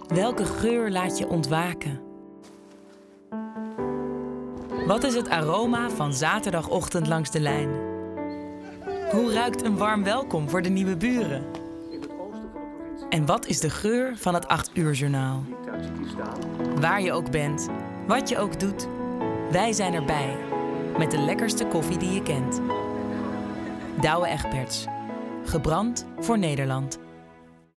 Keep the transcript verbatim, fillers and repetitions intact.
Welke geur laat je ontwaken? Wat is het aroma van zaterdagochtend langs de lijn? Hoe ruikt een warm welkom voor de nieuwe buren? En wat is de geur van het acht uur journaal? Waar je ook bent, wat je ook doet, wij zijn erbij. Met de lekkerste koffie die je kent. Douwe Egberts. Gebrand voor Nederland.